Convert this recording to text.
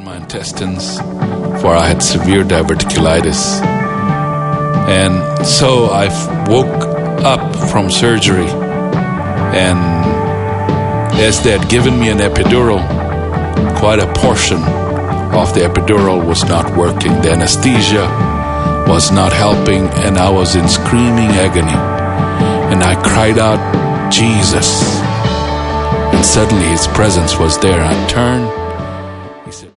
in my intestines, for I had severe diverticulitis. And so I woke up from surgery, and as they had given me an epidural, quite a portion of the epidural was not working. The anesthesia was not helping, and I was in screaming agony. And I cried out, Jesus. And suddenly his presence was there. I turned,